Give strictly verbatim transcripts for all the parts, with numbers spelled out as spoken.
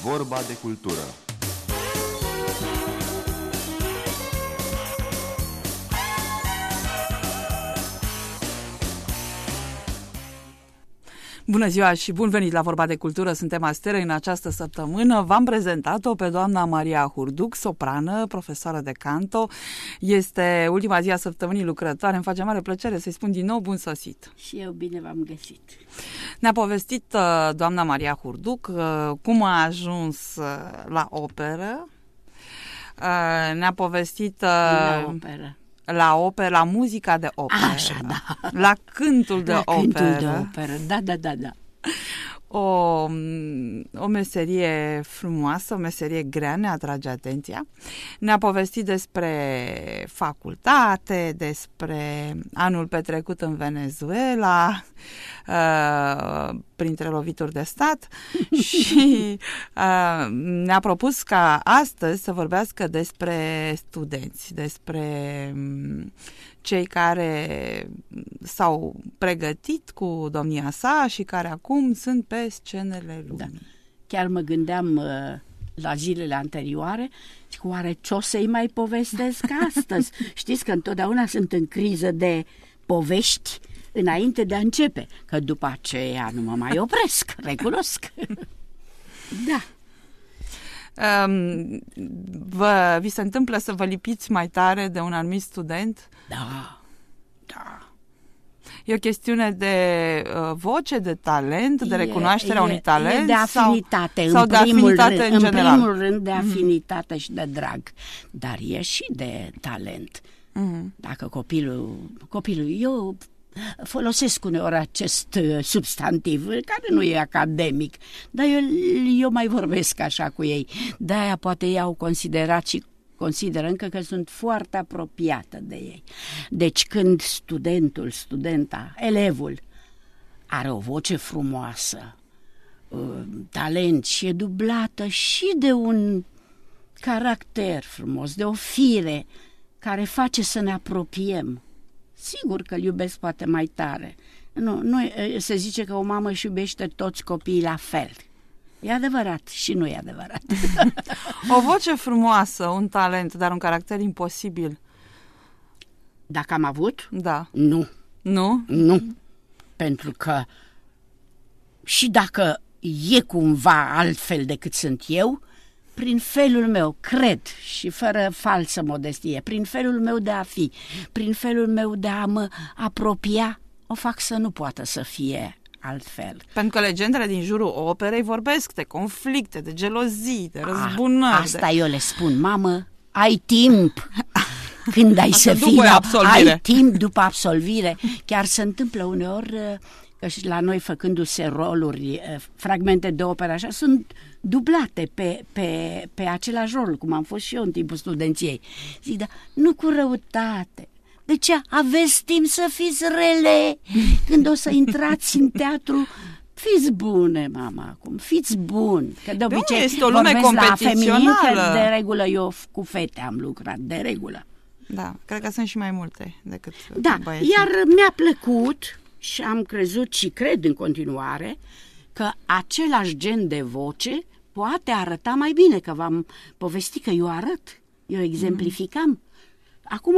Vorba de cultură. Bună ziua și bun venit la Vorba de Cultură, suntem astere în această săptămână. V-am prezentat-o pe doamna Maria Hurduc, soprană, profesoară de canto. Este ultima zi a săptămânii lucrătoare, îmi face mare plăcere să-i spun din nou bun sosit. Și eu bine v-am găsit. Ne-a povestit doamna Maria Hurduc cum a ajuns la operă. Ne-a povestit... La operă. La operă, la muzica de operă. Așa, da. La cântul de la operă. cântul de operă, da, da, da, da. O, o meserie frumoasă, o meserie grea, ne atrage atenția. Ne-a povestit despre facultate, despre anul petrecut în Venezuela, uh, printre lovituri de stat și uh, ne-a propus ca astăzi să vorbească despre studenți, despre cei care s-au pregătit cu domnia sa și care acum sunt pe scenele lumii. Da. Chiar mă gândeam uh, la zilele anterioare, cu oare ce o să-i mai povestesc astăzi? Știți că întotdeauna sunt în criză de povești înainte de a începe, că după aceea nu mă mai opresc, recunosc. Da. Um, vă, vi se întâmplă să vă lipiți mai tare de un anumit student? Da, da. E o chestiune de uh, voce, de talent, de recunoașterea e, unui talent? E de afinitate, sau, în, sau primul de afinitate rând, în, în general. primul rând de afinitate mm-hmm. și de drag, dar e și de talent. Mm-hmm. Dacă copilul, copilul, eu folosesc uneori acest substantiv, care nu e academic, dar eu, eu mai vorbesc așa cu ei. De-aia poate ei au considerat și consideră încă că sunt foarte apropiată de ei. Deci când studentul, studenta, elevul are o voce frumoasă, talent și e dublată și de un caracter frumos, de o fire care face să ne apropiem, sigur că îl iubesc poate mai tare. Nu, nu, se zice că o mamă își iubește toți copiii la fel. E adevărat și nu e adevărat. O voce frumoasă, un talent, dar un caracter imposibil. Dacă am avut? Da. Nu. Nu? Nu. Pentru că și dacă e cumva altfel decât sunt eu, prin felul meu, cred, și fără falsă modestie, prin felul meu de a fi, prin felul meu de a mă apropia, o fac să nu poată să fie altfel. Pentru că legendele din jurul operei vorbesc de conflicte, de gelozii, de răzbunări. A, asta de... eu le spun, mamă, ai timp când ai asta să fii, ai timp după absolvire. Chiar se întâmplă uneori că și la noi făcându-se roluri, fragmente de operă așa, sunt dublate pe, pe, pe același rol, cum am fost și eu în timpul studenției. Zic, da, nu cu răutate. De ce aveți timp să fiți rele? Când o să intrați în teatru, fiți bune, mama, acum, fiți buni. Că de obicei este o lume vorbesc la feminin, că de regulă eu cu fete am lucrat, de regulă. Da, cred că sunt și mai multe decât da, băieții. Iar mi-a plăcut și am crezut și cred în continuare că același gen de voce poate arăta mai bine, că v-am povestit că eu arăt, eu exemplificam. Mm. Acum,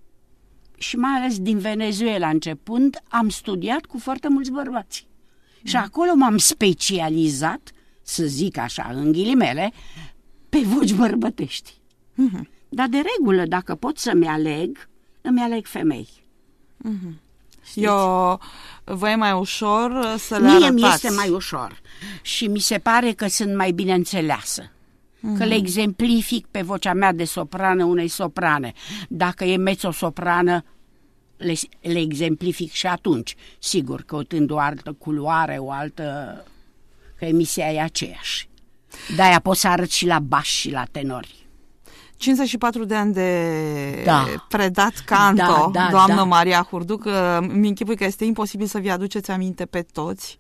și mai ales din Venezuela începând, am studiat cu foarte mulți bărbați. Mm. Și acolo m-am specializat, să zic așa, în ghilimele, pe voci bărbătești. Mm-hmm. Dar de regulă, dacă pot să-mi aleg, îmi aleg femei. Mm-hmm. Eu, vă e mai ușor să le Mie arătați. mi este mai ușor și mi se pare că sunt mai bine înțeleasă. Mm-hmm. Că le exemplific pe vocea mea de soprană unei soprane. Dacă e mezzo-soprană, le, le exemplific și atunci. Sigur, căutând o altă culoare, o altă... că emisia e aceeași. De-aia pot să arăt și la bași și la tenori. cincizeci și patru de ani de da. predat canto, da, da, doamnă da. Maria Hurduc. Mi închipui că este imposibil să vi aduceți aminte pe toți.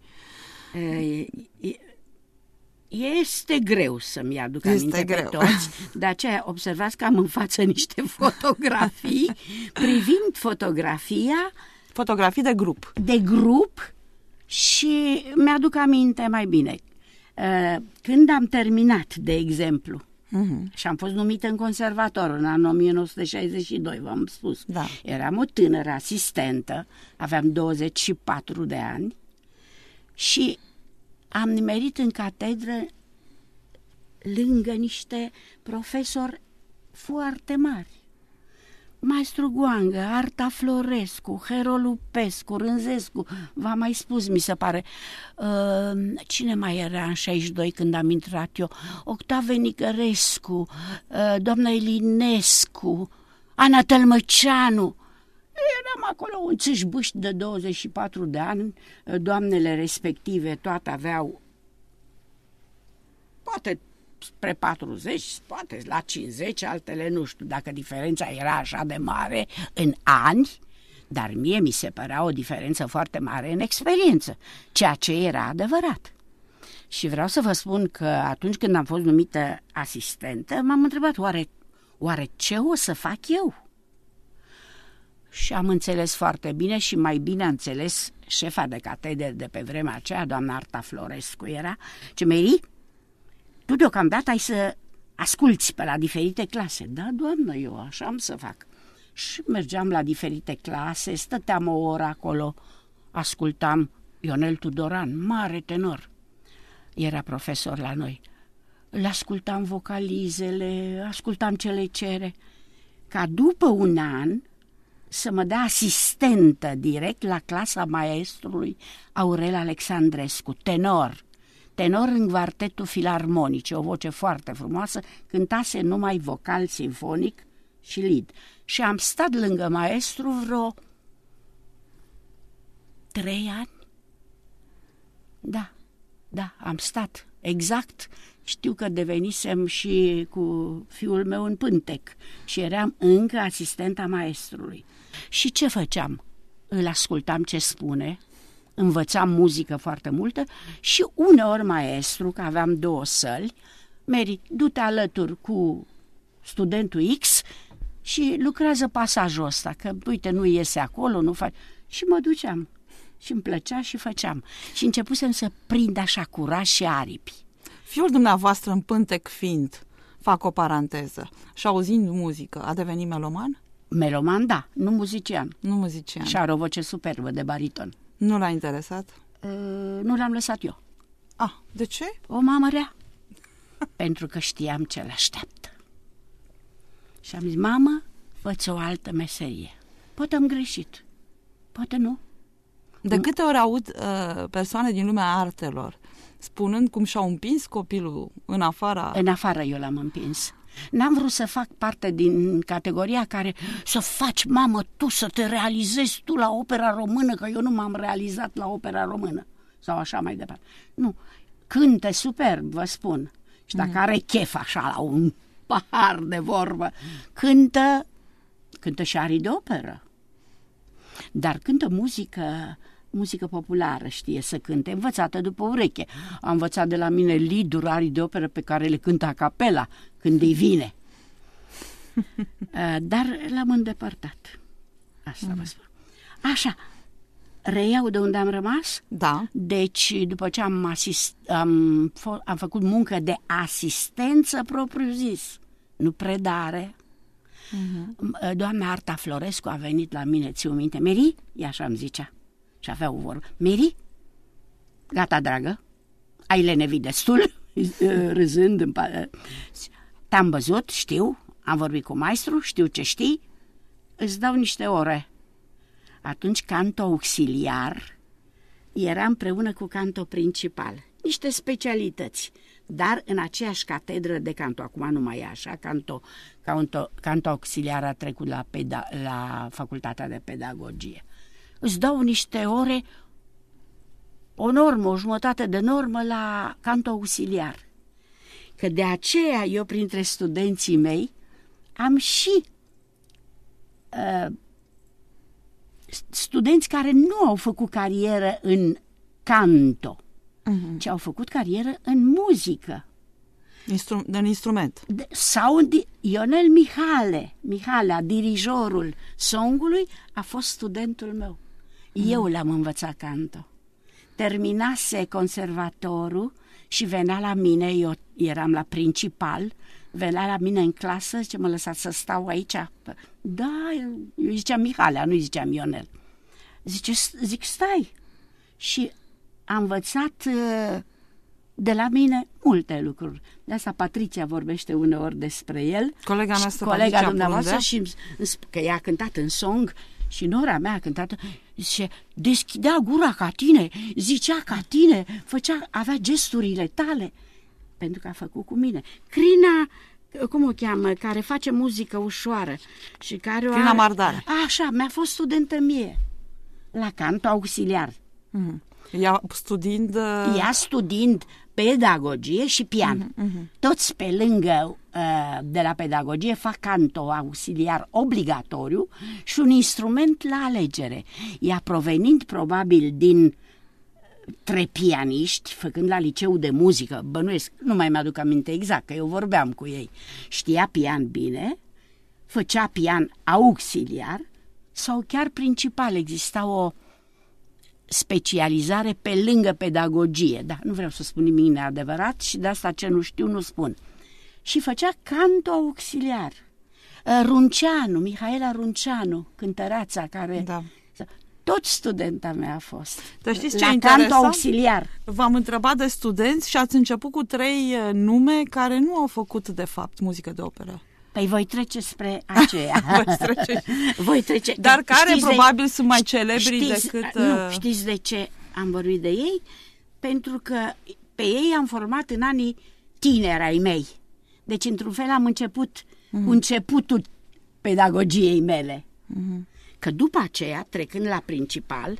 Este greu să-mi aduc este aminte greu. pe toți, de aceea observați că am în față niște fotografii, privind fotografia... Fotografii de grup. De grup și mi-aduc aminte mai bine. Când am terminat, de exemplu, uh-huh. și am fost numită în conservator în anul o mie nouă sute șaizeci și doi, v-am spus. Da. Eram o tânără asistentă, aveam douăzeci și patru de ani și am nimerit în catedră lângă niște profesori foarte mari. Maestru Goangă, Arta Florescu, Hero Lupescu, Rânzescu, v-am mai spus, mi se pare. Uh, cine mai era în șaizeci și doi când am intrat eu? Octave Nicărescu, uh, doamna Elinescu, Ana Tălmăceanu. Eram acolo un țâșbâști de douăzeci și patru de ani, doamnele respective toate aveau poate spre patruzeci, poate la cincizeci, altele nu știu dacă diferența era așa de mare în ani, dar mie mi se părea o diferență foarte mare în experiență, ceea ce era adevărat. Și vreau să vă spun că atunci când am fost numită asistentă, m-am întrebat oare, oare ce o să fac eu? Și am înțeles foarte bine și mai bine a înțeles șefa de catedră de pe vremea aceea, doamna Arta Florescu, era ce Meri, tu deocamdată ai să asculți pe la diferite clase. Da, doamnă, eu așa am să fac. Și mergeam la diferite clase, stăteam o oră acolo, ascultam Ionel Tudoran, mare tenor, era profesor la noi. Îl ascultam vocalizele, ascultam ce le cere, ca după un an să mă dea asistentă direct la clasa maestrului Aurel Alexandrescu, tenor. Tenor în Quartetul Filarmonice, o voce foarte frumoasă, cântase numai vocal simfonic și lied. Și am stat lângă maestru vreo trei ani. Da, da, am stat, exact. Știu că devenisem și cu fiul meu în Pântec și eram încă asistenta maestrului. Și ce făceam? Îl ascultam ce spune, învățam muzică foarte multă și uneori maestru, că aveam două săli, Meri, du-te alături cu studentul X și lucrează pasajul ăsta, că uite, nu iese acolo, nu fac. Și mă duceam și îmi plăcea și făceam. Și începusem să prind așa curaj și aripi. Fiul dumneavoastră, în Pântec fiind, fac o paranteză, și auzind muzică, a devenit meloman? Meloman, da, nu muzician. Nu muzician. Și are o voce superbă de bariton. Nu l-a interesat? Uh, nu l-am lăsat eu. Ah, de ce? O mamă rea. Pentru că știam ce l-așteaptă. Și am zis, mamă, fă-ți o altă meserie. Poate am greșit, poate nu. De câte ori aud uh, persoane din lumea artelor spunând cum și-au împins copilul în afara... În afară eu l-am împins. N-am vrut să fac parte din categoria care să faci, mamă, tu să te realizezi tu la opera română, că eu nu m-am realizat la opera română. Sau așa mai departe. Nu, cântă superb, vă spun. Și dacă mm. are chef așa la un pahar de vorbă, cântă, cântă și arii de operă. Dar cântă muzică, muzică populară, știe să cânte, învățată după ureche. A învățat de la mine lieduri, arii de operă pe care le cântă a capela când îi vine. Dar l-am îndepărtat. Asta mm. vă spun. Așa, reiau de unde am rămas? Da. Deci, după ce am, asist, am, am făcut muncă de asistență propriu-zis, nu predare, uh-huh. doamna Arta Florescu a venit la mine, ți-o minte, Meri? Ea așa îmi zicea. Și avea o vorbă. Meri? Gata, dragă? Ai lenevit destul? Râzând. Te-am văzut, știu, am vorbit cu maestru, știu ce știi, îți dau niște ore. Atunci canto auxiliar era împreună cu canto principal. Niște specialități, dar în aceeași catedră de canto. Acum nu mai e așa, canto, canto, canto auxiliar a trecut la, peda, la facultatea de pedagogie. Îți dau niște ore, o normă, o jumătate de normă la canto auxiliar. Că de aceea eu printre studenții mei am și uh, studenți care nu au făcut carieră în canto, uh-huh. ci au făcut carieră în muzică. Instru- în instrument. De, sau Ionel Mihale, Mihalea, dirijorul songului, a fost studentul meu. Uh-huh. Eu l-am învățat canto. Terminase conservatorul și venea la mine, eu eram la principal, venea la mine în clasă, ce mă lăsați să stau aici? Da, eu ziceam Mihalea, nu ziceam Ionel. Zice, zic, stai. Și a învățat de la mine multe lucruri. De asta Patricia vorbește uneori despre el. Colega noastră, colega dumneavoastră, și că ea a cântat în song și nora mea a cântat, zice, deschidea gura ca tine, zicea ca tine, făcea, avea gesturile tale, pentru că a făcut cu mine. Crina, cum o cheamă, care face muzică ușoară și care Crina Mardare. Așa, mi-a fost studentă mie la canto auxiliar. Mm-hmm. Ea studiind... Uh... Ea studiind pedagogie și pian. Uh-huh, uh-huh. Toți pe lângă uh, de la pedagogie fac canto auxiliar obligatoriu și un instrument la alegere. Ea provenind probabil din trei pianiști, făcând la liceu de muzică, bănuiesc, nu mai mi-aduc aminte exact, că eu vorbeam cu ei. Știa pian bine, făcea pian auxiliar sau chiar principal. Exista o specializare pe lângă pedagogie, da, nu vreau să spun nimic neadevărat și de asta ce nu știu nu spun. Și făcea canto auxiliar. Runceanu, Mihaela Runceanu, cântăreața care... Da. Tot studenta mea a fost. Dar știți ce la interesant? Canto auxiliar. V-am întrebat de studenți și ați început cu trei nume care nu au făcut, de fapt, muzică de operă. Păi voi trece spre aceea. trece. voi trece. Dar care știți probabil de, sunt mai celebri știți, decât... Nu, știți de ce am vorbit de ei? Pentru că pe ei am format în anii tineri ai mei. Deci, într-un fel, am început mm-hmm. cu începutul pedagogiei mele. Mm-hmm. Că după aceea, trecând la principal,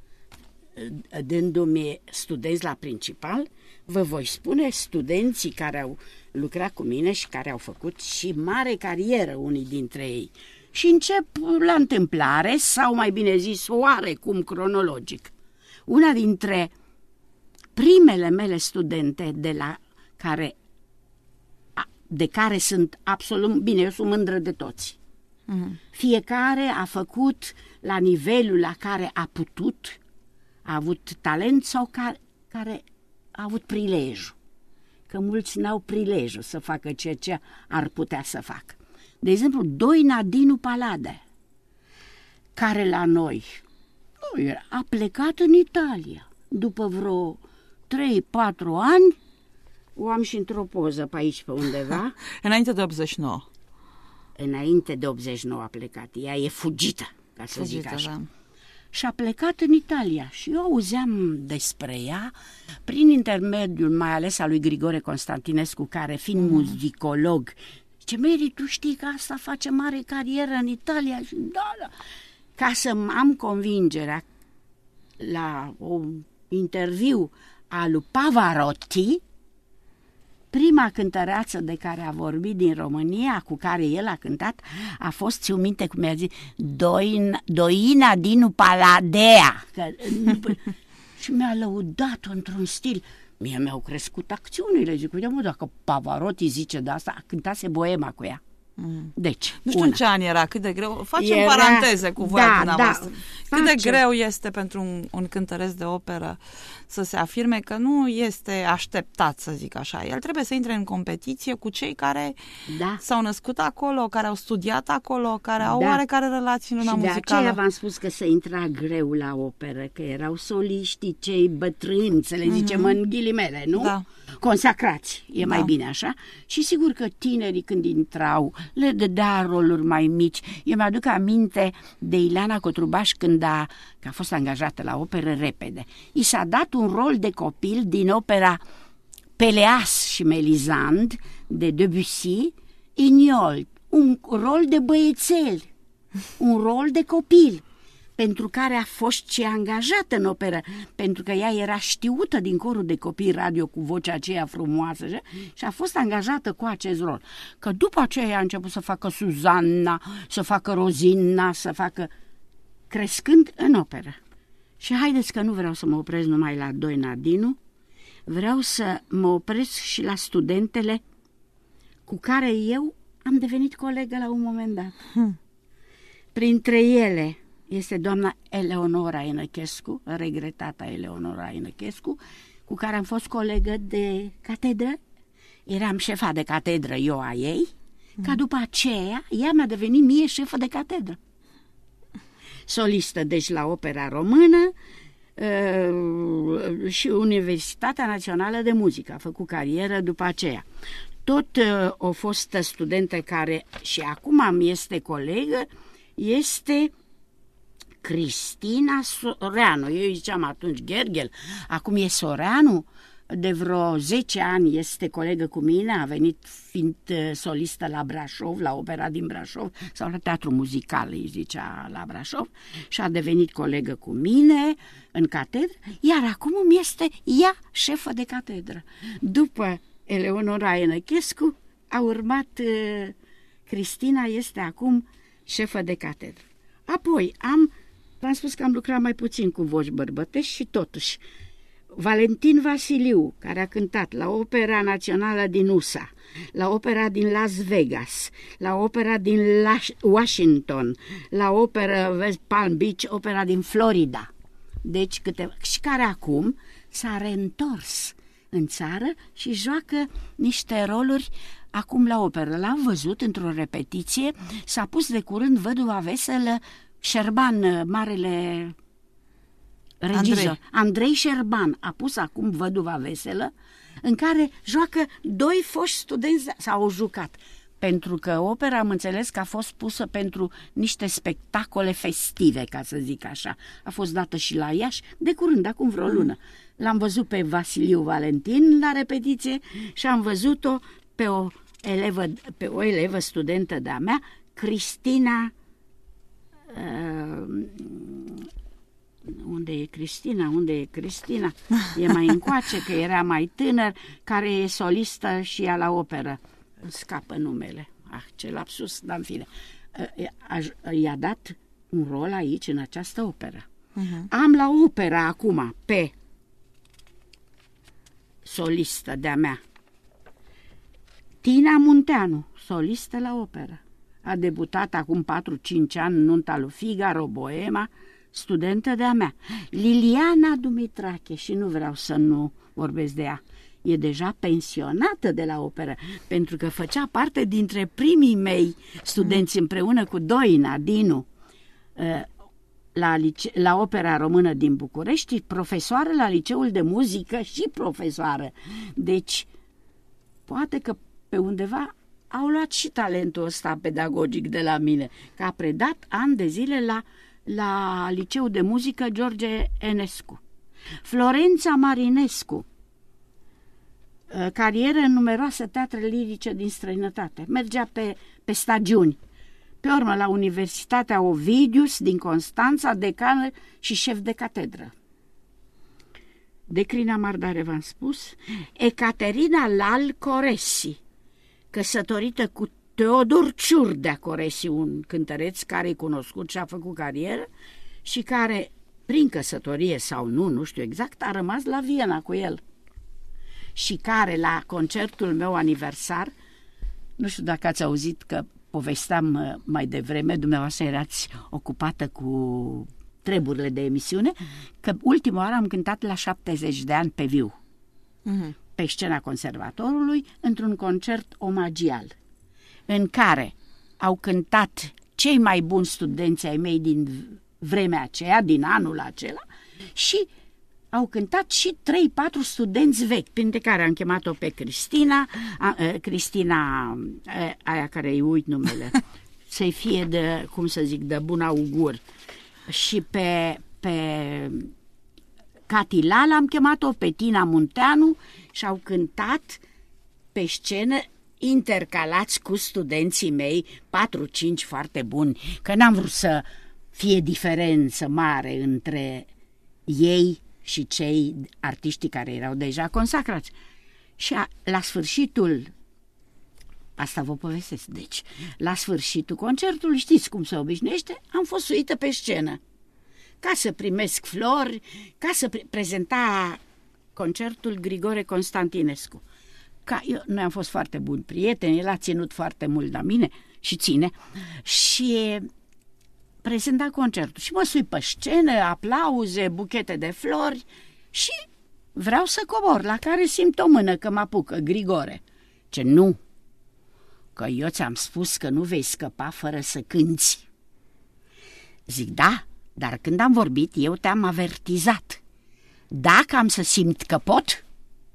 dându-mi studenți la principal, vă voi spune studenții care au lucrat cu mine și care au făcut și mare carieră unii dintre ei. Și încep la întâmplare, sau mai bine zis, oarecum cronologic. Una dintre primele mele studente de la care, de care sunt absolut, bine, eu sunt mândră de toți. Mm-hmm. Fiecare a făcut la nivelul la care a putut, a avut talent sau care, care a avut prilejul. Că mulți n-au prilejul să facă ceea ce ar putea să facă. De exemplu, Doina Dinu Palade, care la noi a plecat în Italia. După vreo trei patru ani, o am și într-o poză pe aici, pe undeva. Înainte de optzeci și nouă. Înainte de optzeci și nouă a plecat. Ea e fugită, ca să fugită, zic așa. Da. Și a plecat în Italia și eu auzeam despre ea prin intermediul mai ales al lui Grigore Constantinescu, care fiind mm. muzicolog, zice, Mary, tu știi că asta face mare carieră în Italia? Și da, da. Ca să am convingerea la un interviu al lui Pavarotti, prima cântăreață de care a vorbit din România, cu care el a cântat, a fost, ți-o minte cum mi-a zis, Doina, Doina Dinu Paladea. Că, și mi-a lăudat într-un stil. Mie mi-au crescut acțiunile. Zic, uite mă, dacă Pavarotti zice de asta, cântase Boema cu ea. Mm. Deci, nu știu una. în ce an era, cât de greu. Facem era, paranteze cu voi, da, dumneavoastră. Da, cât de greu este pentru un, un cântăreț de operă să se afirme că nu este așteptat, să zic așa. El trebuie să intre în competiție cu cei care da. s-au născut acolo, care au studiat acolo, care au da. oarecare relații în lumea muzicală. Și de aceea v-am spus că se intra greu la operă, că erau soliștii cei bătrâni, să le zicem mm-hmm. în ghilimele, nu? Da. Consacrați, e da. mai bine așa. Și sigur că tinerii când intrau, le dădea roluri mai mici. Eu mi-aduc aminte de Ileana Cotrubaș când a, că a fost angajată la operă repede. I s-a dat un rol de copil din opera Peleas și Melisande de Debussy, Ignol, un rol de băiețel, un rol de copil, pentru care a fost și angajată în operă, pentru că ea era știută din corul de copii radio cu vocea aceea frumoasă și a fost angajată cu acest rol. Că după aceea a început să facă Suzanna, să facă Rozina, să facă... crescând în operă. Și haideți că nu vreau să mă opresc numai la Doina Dinu, vreau să mă opresc și la studentele cu care eu am devenit colegă la un moment dat. Hmm. Printre ele este doamna Eleonora Enăchescu, regretata Eleonora Enăchescu, cu care am fost colegă de catedră. Eram șefa de catedră, eu a ei, mm. ca după aceea ea mi-a devenit mie șefă de catedră. Solistă, deci, la Opera Română uh, și Universitatea Națională de Muzică. A făcut carieră după aceea. Tot uh, o fostă studentă care și acum am este colegă este Cristina Soreanu. Eu ziceam atunci Gherghel, acum e Soreanu. De vreo zece ani este colegă cu mine, a venit fiind solistă la Brașov, la opera din Brașov, sau la teatru muzical, îi zicea, la Brașov, și a devenit colegă cu mine în catedră, iar acum îmi este ea șefă de catedră. După Eleonora Enăchescu a urmat uh, Cristina, este acum șefă de catedră. Apoi am, v-am spus că am lucrat mai puțin cu voci bărbătești și totuși Valentin Vasiliu, care a cântat la Opera Națională din U S A, la Opera din Las Vegas, la Opera din Washington, la Opera West Palm Beach, Opera din Florida. Deci câteva, și care acum s-a reîntors în țară și joacă niște roluri acum la operă. L-am văzut într-o repetiție, s-a pus de curând Văduva Veselă, Șerban, marele regizor, Andrei. Andrei Șerban a pus acum Văduva Veselă, în care joacă doi foști studenți, s-au jucat. Pentru că opera, am înțeles că a fost pusă pentru niște spectacole festive, ca să zic așa. A fost dată și la Iași, de curând, acum vreo lună. L-am văzut pe Vasiliu Valentin la repetiție și am văzut-o pe o elevă, pe o elevă studentă de-a mea, Cristina... Uh, unde e Cristina? Unde e Cristina? E mai încoace, că era mai tânăr, care e solistă și ea la operă. Îmi scapă numele. Ah, ce lapsus, dar în fine. I-a dat un rol aici, în această operă. Uh-huh. Am la opera acum, pe solistă de-a mea, Tina Munteanu, solistă la operă. A debutat acum patru cinci ani în Nunta lui Figaro, Boema, studentă de-a mea. Liliana Dumitrache, și nu vreau să nu vorbesc de ea, e deja pensionată de la operă, pentru că făcea parte dintre primii mei studenți împreună cu Doina Dinu la, lice- la Opera Română din București, profesoară la Liceul de Muzică și profesoară. Deci, poate că pe undeva au luat și talentul ăsta pedagogic de la mine, că a predat ani de zile la, la Liceul de Muzică George Enescu. Florența Marinescu, carieră în numeroase teatre lirice din străinătate, mergea pe, pe stagiuni. Pe urmă la Universitatea Ovidius din Constanța, decană și șef de catedră. Decrina Mardare, v-am spus. Ecaterina Lal Coresi, căsătorită cu Teodor Ciurdea Coresi, un cântăreț care e cunoscut și a făcut carieră și care, prin căsătorie sau nu, nu știu exact, a rămas la Viena cu el. Și care, la concertul meu aniversar, nu știu dacă ați auzit că povesteam mai devreme, dumneavoastră erați ocupată cu treburile de emisiune, că ultima oară am cântat la șaptezeci de ani pe viu, uh-huh. pe scena Conservatorului, într-un concert omagial, în care au cântat cei mai buni studenți ai mei din vremea aceea, din anul acela, și au cântat și trei patru studenți vechi, printre care am chemat-o pe Cristina, a, a, Cristina, a, aia care îi uit numele, să-i fie de, cum să zic, de bun augur, și pe, pe Cati Lala am chemat-o, pe Tina Munteanu, și au cântat pe scenă intercalați cu studenții mei, patru cinci foarte buni, că n-am vrut să fie diferență mare între ei și cei artiștii care erau deja consacrați. Și a, la sfârșitul, asta vă povestesc, deci, la sfârșitul concertului, știți cum se obișnuiește, am fost suită pe scenă, ca să primesc flori, ca să pre- prezenta concertul Grigore Constantinescu. Ca eu, noi am fost foarte buni prieteni, el a ținut foarte mult la mine și ține, și prezenta concertul. Și mă sui pe scenă, aplauze, buchete de flori, și vreau să cobor, la care simt o mână că mă apucă, Grigore. Ce nu, că eu ți-am spus că nu vei scăpa fără să cânți. Zic, da, dar când am vorbit, eu te-am avertizat. Dacă am să simt că pot,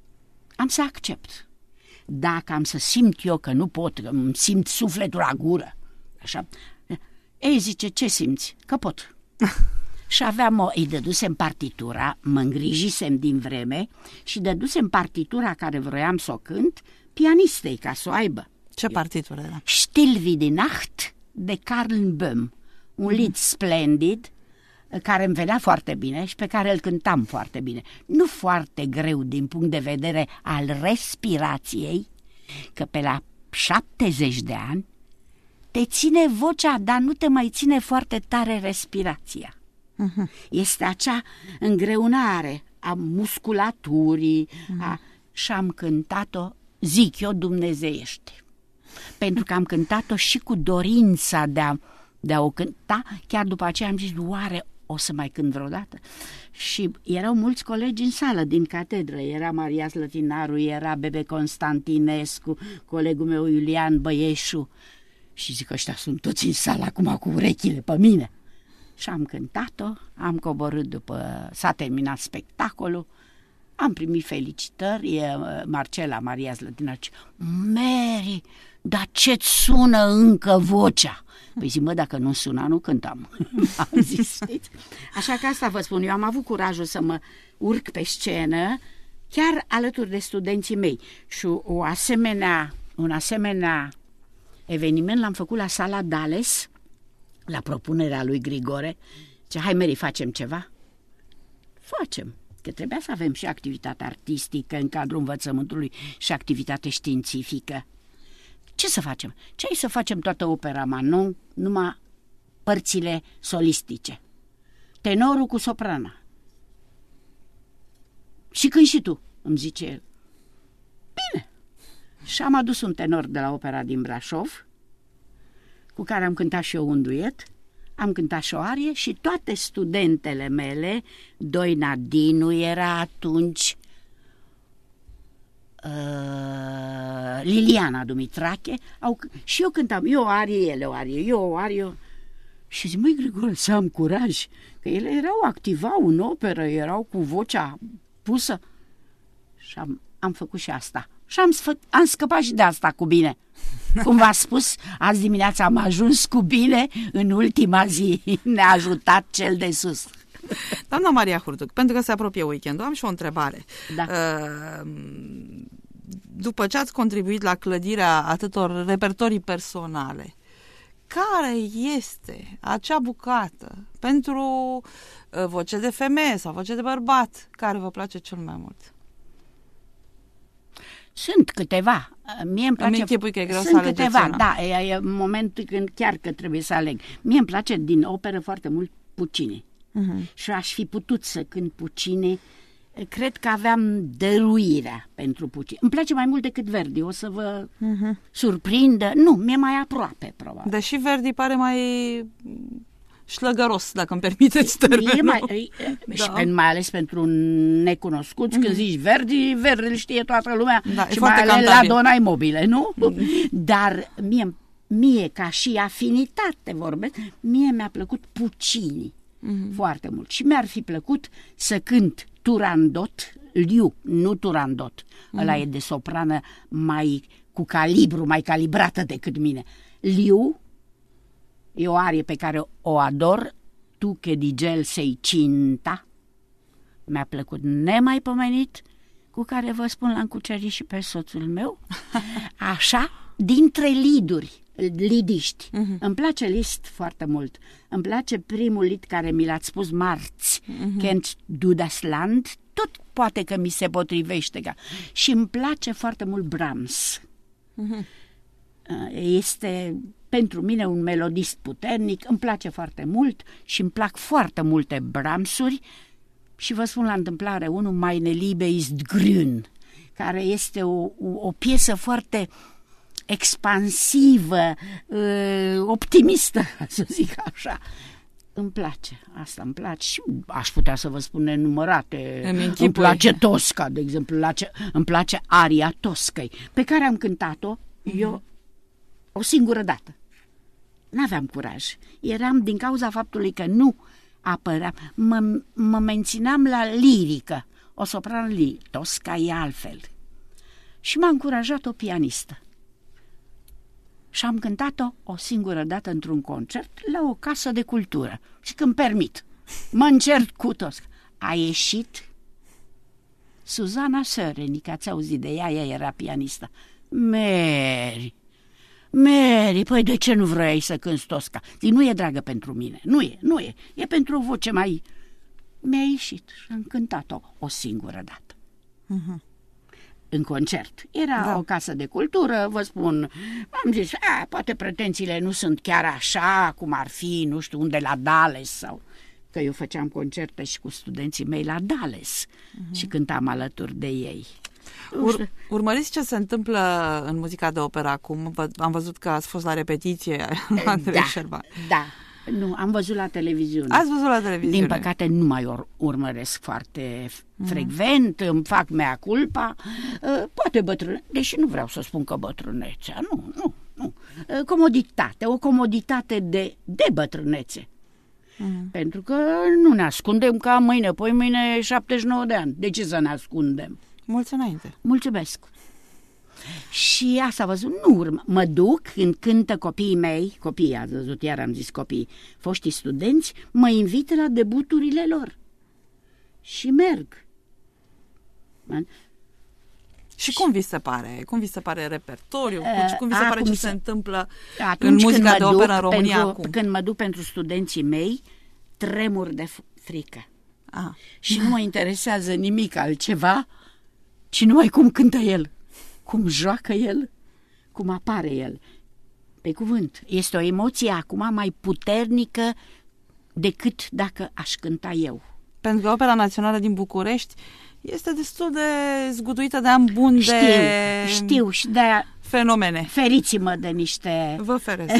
am să accept. Dacă am să simt eu că nu pot, că îmi simt sufletul la gură, așa, ei, zice, ce simți? Că pot. Și aveam o, îi dădusem partitura, mă îngrijisem din vreme și dădusem partitura care vroiam să o cânt pianistei ca să o aibă. Ce partitură era? Still wie die Nacht de Carl Böhm, un lied splendid care îmi venea foarte bine și pe care îl cântam foarte bine. Nu foarte greu din punct de vedere al respirației, că pe la șaptezeci de ani te ține vocea, dar nu te mai ține foarte tare respirația. Uh-huh. Este acea îngreunare a musculaturii, uh-huh. a... și am cântat-o, zic eu, dumnezeiește. Pentru că am cântat-o și cu dorința de a, de a o cânta, chiar după aceea am zis, oare o să mai cânt vreodată? Și erau mulți colegi în sală din catedră, era Maria Slătinaru, era Bebe Constantinescu, colegul meu Iulian Băieșu, și zic, ăștia sunt toți în sală acum cu urechile pe mine. Și am cântat-o, am coborât după, s-a terminat spectacolul, am primit felicitări, Marcela Maria Slătinaru, Mary, dar ce-ți sună încă vocea? Păi zic, mă, dacă nu suna, nu cântam. Am zis, așa că asta vă spun, eu am avut curajul să mă urc pe scenă, chiar alături de studenții mei. Și o asemenea, un asemenea eveniment l-am făcut la Sala Dales, la propunerea lui Grigore. Ce, hai, Mary, facem ceva? Facem, că trebuia să avem și activitate artistică în cadrul învățământului și activitate științifică. Ce să facem? Ce ai să facem toată opera Manon, numai părțile solistice? Tenorul cu soprana. Și când și tu, îmi zice el. Bine. Și am adus un tenor de la opera din Brașov, cu care am cântat și eu un duet, am cântat și o arie și toate studentele mele, Doina Dinu era atunci, uh, Liliana Dumitrache, au, și eu cântam, eu o arie, ele o arie, eu o arie, eu... Și zic, măi, Grigore, să am curaj, că ele erau, activau în operă, erau cu vocea pusă. Și am, am făcut și asta. Și am, sfă, am scăpat și de asta cu bine. Cum v-a spus, azi dimineața am ajuns cu bine, în ultima zi ne-a ajutat cel de sus. Doamna Maria Hurduc, pentru că se apropie weekendul, am și o întrebare. Da. După ce ați contribuit la clădirea atâtor repertorii personale, care este acea bucată pentru voce de femeie sau voce de bărbat care vă place cel mai mult? Sunt câteva. Mie îmi place. Îmi închipui că e greu Sunt să alegeți câteva, una. da, e, e momentul când chiar că trebuie să aleg. Mie îmi place din operă foarte mult Puccini. Uh-huh. Și aș fi putut să cânt Puccini. Cred că aveam dăruirea pentru Puccini. Îmi place mai mult decât Verdi, o să vă uh-huh. surprindă. Nu, mi-e mai aproape, probabil. Deși Verdi pare mai șlăgăros, dacă îmi permiteți termenul. Mai, da. Și pe, mai ales pentru necunoscuți, mm-hmm. când zici Verdi, Verdi îl știe toată lumea, da, și mai ales la Donai Mobile, nu? Mm-hmm. Dar mie, mie, ca și afinitate vorbesc, mie mi-a plăcut Puccini mm-hmm. foarte mult. Și mi-ar fi plăcut să cânt Turandot, Liu, nu Turandot, mm-hmm. ăla e de soprană mai cu calibru, mai calibrată decât mine. Liu, e o arie pe care o ador, Tu che di gel sei cinta, mi-a plăcut nemaipomenit, cu care vă spun l-am cucerit și pe soțul meu. Așa, dintre liduri, lidiști, uh-huh. îmi place Liszt foarte mult. Îmi place primul lid care mi l-ați spus marți, uh-huh. Kennst du das Land, tot poate că mi se potrivește. Și îmi place foarte mult Brahms. Uh-huh. Este pentru mine un melodist puternic, îmi place foarte mult și îmi plac foarte multe Brahmsuri și vă spun la întâmplare unul, Meine Liebe ist grün, care este o, o, o piesă foarte expansivă, optimistă, să zic așa. Îmi place, asta îmi place și aș putea să vă spun nenumărate. Îmi, îmi place Tosca, de exemplu, îmi place aria Toscăi, pe care am cântat-o uh-huh. eu o singură dată. N-aveam curaj. Eram din cauza faptului că nu apăream, mă, mă mențineam la lirică, o sopran li, Tosca e altfel. Și m-a încurajat o pianistă. Și am cântat-o o singură dată într-un concert la o casă de cultură. Și când permit, mă încert cu Tosca. A ieșit Suzana Sărenic, ați auzit de ea, ea era pianistă. Mary, Mary, păi de ce nu vrei să cânti Tosca? Zic, nu e dragă pentru mine, nu e, nu e, e pentru o voce mai... Mi-a ieșit și am cântat-o o singură dată. Uh-huh. În concert. Era da. o casă de cultură, vă spun, am zis, a, poate pretențiile nu sunt chiar așa cum ar fi, nu știu unde, la Dalles sau... Că eu făceam concerte și cu studenții mei la Dalles uh-huh. și cântam alături de ei. Ur- urmăriți ce se întâmplă în muzica de operă acum? Am văzut că ați fost la repetiție la Andrei da, Șerban. Da, nu, am văzut la televiziune. Ați văzut la televiziune? Din păcate nu mai ur- urmăresc foarte frecvent, îmi fac mea culpa, poate bătrâne, deși nu vreau să spun că bătrânețea, nu, nu, nu. Comoditate, o comoditate de, de bătrânețe. Mm. Pentru că nu ne ascundem ca mâine, poi mâine șaptezeci și nouă de ani. De ce să ne ascundem? Mulți înainte. Mulțumesc. Și asta a văzut, nu urmă. Mă duc când cântă copiii mei, copiii, ați văzut, iar am zis copii, foștii studenți, mă invită la debuturile lor. Și merg. Și cum vi se pare? Cum vi se pare repertoriul? Cum vi se A, pare cum ce se... se întâmplă Atunci în muzica de operă în România pentru, acum? Când mă duc pentru studenții mei, tremur de frică. A. Și nu mă interesează nimic altceva, ci numai cum cântă el, cum joacă el, cum apare el. Pe cuvânt, este o emoție acum mai puternică decât dacă aș cânta eu. Pentru că Opera Națională din București este destul de zguduită de ani buni știu, de știu, și de-aia fenomene. Feriți-mă de niște... Vă feresc.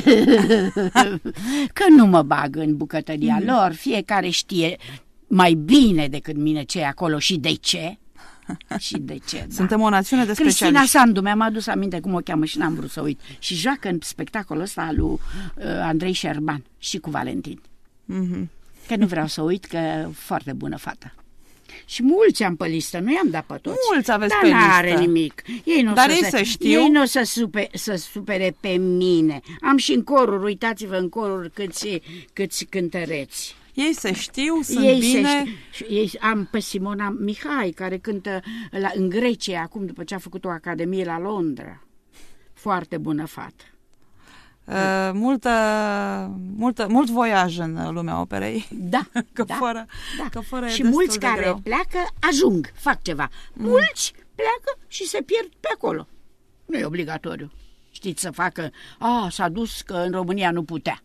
Că nu mă bag în bucătăria mm. lor, fiecare știe mai bine decât mine ce e acolo și de ce. Și de ce, da. Suntem o națiune de specialiști. Cristina Sandu, mi-am adus aminte cum o cheamă și n-am vrut să uit. Și joacă în spectacolul ăsta al lui uh, Andrei Șerban și cu Valentin. Mm-hmm. Că nu vreau să uit, că foarte bună fată. Și mulți am pe listă, nu i-am dat pe toți. Mulți aveți dar pe listă. Dar n-are nimic. Ei nu dar să ei se, să știu. Ei nu o să, super, să supere pe mine. Am și în coruri, uitați-vă în coruri câți, câți cântăreți. Ei se știu, sunt ei bine. Se ei, am pe Simona Mihai, care cântă la, în Grecia, acum după ce a făcut o academie la Londra. Foarte bună fată. Uh, multă, multă, mult voiaj în lumea operei. Da, că da, fără, da. Că fără și e mulți care greu. pleacă ajung, fac ceva. Mm. Mulți pleacă și se pierd pe acolo. Nu e obligatoriu. Știți să facă, a, s-a dus că în România nu putea.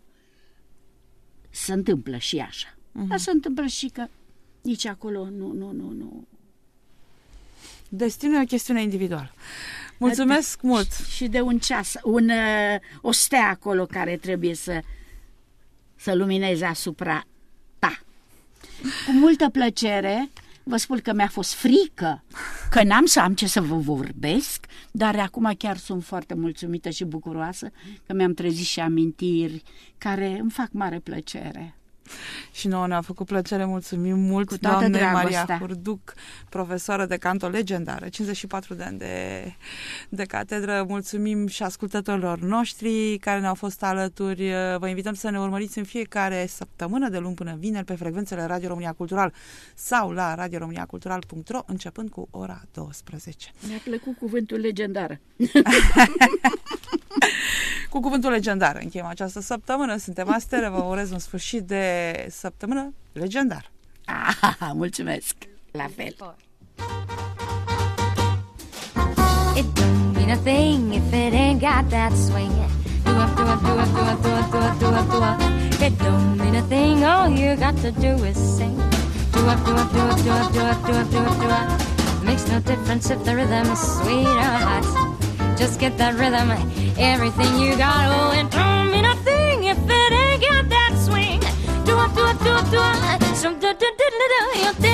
Se întâmplă și așa. Mm-hmm. Dar se întâmplă și că nici acolo nu, nu, nu, nu. Destinul e o chestiune individuală. Mulțumesc de, mult! Și de un ceas, un, o stea acolo care trebuie să, să lumineze asupra ta. Cu multă plăcere, vă spun că mi-a fost frică, că n-am să am ce să vă vorbesc, dar acum chiar sunt foarte mulțumită și bucuroasă că mi-am trezit și amintiri care îmi fac mare plăcere. Și nouă ne-a făcut plăcere, mulțumim mult, cu toată doamne dragostea. Maria Hurduc, profesoară de canto legendară, cincizeci și patru de ani de, de catedră. Mulțumim și ascultătorilor noștri care ne-au fost alături. Vă invităm să ne urmăriți în fiecare săptămână, de luni până vineri, pe frecvențele Radio România Cultural sau la radio românia cultural punct ro, începând cu ora douăsprezece. Mi-a plăcut cuvântul legendară. Cu cuvântul legendar încheiem această săptămână. Suntem astere, vă urez un sfârșit de săptămână legendar. Ah, mulțumesc! La fel! It don't mean a thing if it ain't got that swing. Do up, do up, do up, do up, do up, do up, do up, do up. It don't mean a thing, all you got to do is sing. Do up, do up, do up, do up, do up, do up, do up, do up. Makes no difference if the rhythm is sweet or hot. Just get that rhythm, everything you got. Oh, it don't mean a thing if it ain't got that swing. Do up, do up. toi. Son do do do do do.